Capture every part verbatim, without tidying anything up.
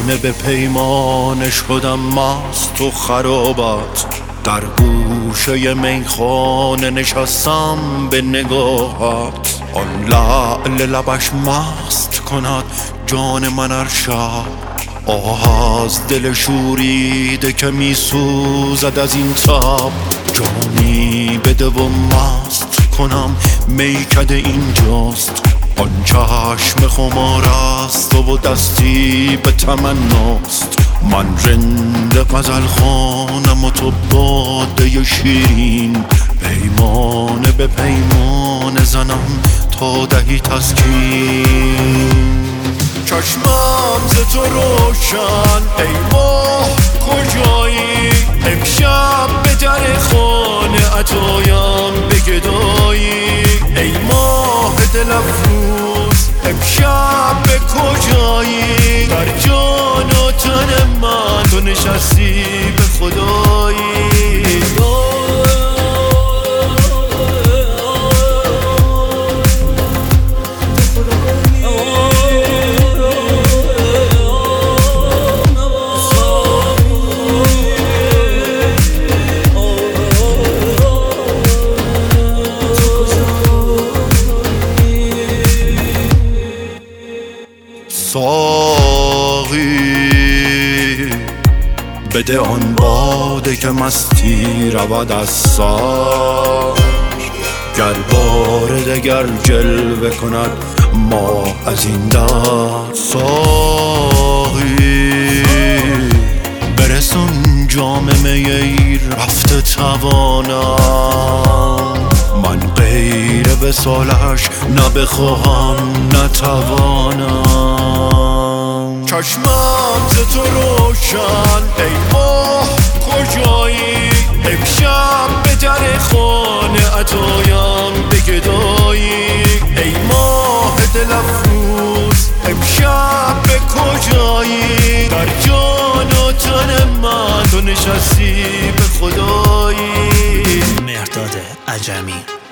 پیمانه به پیمانه شدم مست و خرابت، در گوشه میخانه نشستم به نگاهت. آن لعل لبش مست کند جان من هر شب، آه از دل شوریده که می سوزد از این تب. جانی بده و مست کنم میکده اینجاست، آن چشم خمار است و دستی به تمناست. من رند غزل خوانم و تو باده شیرین، پیمانه به پیمانه زنم تا دهی تسکین. چشمم ز تو روشن ای ماه کجایی، امشب به در خانه عطایم بگدایی. ای ماه دل افروز امشب به کجایی، در جان و تن من تو نشستی به خدایی. ساقی بده آن باده که مستی رود از سر، گر بار دگر جلوه کند ماه از این در. ساقی برسون جام می رفته توانم، من غیر وصالش نه بخواهم نتوانم. چشمم ز تو روشن ای ماه کجایی، امشب به در خانه عطایم بگدایی. ای ماه دل افروز امشب به کجایی، در جان و تن من تو نشستی به خدایی. مهرداد عجمی.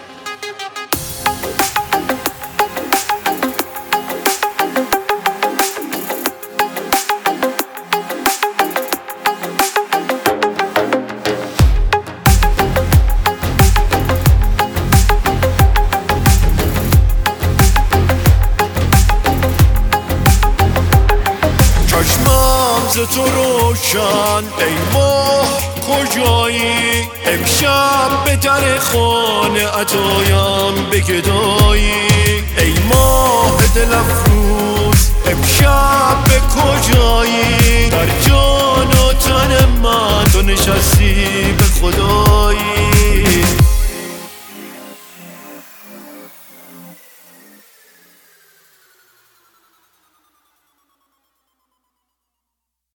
ز تو روشن ای ماه کجایی، امشب به در خانه عطایم بگدایی. ای ماه دل افروز امشب به کجایی، در جان و تن من تو نشستی به خدایی.